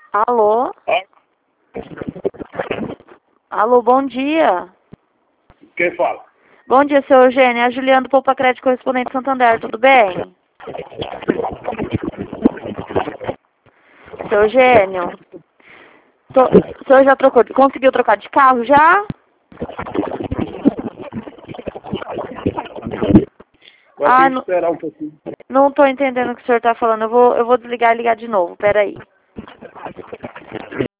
Alô? Alô, bom dia. Quem fala? Bom dia, seu Eugênio. É a Juliana do Poupa Crédito, correspondente Santander. Tudo bem? Seu Eugênio, o senhor já conseguiu trocar de carro já? Agora tem que esperar um pouquinho. Não estou entendendo o que o senhor está falando. Eu vou desligar e ligar de novo. Pera aí.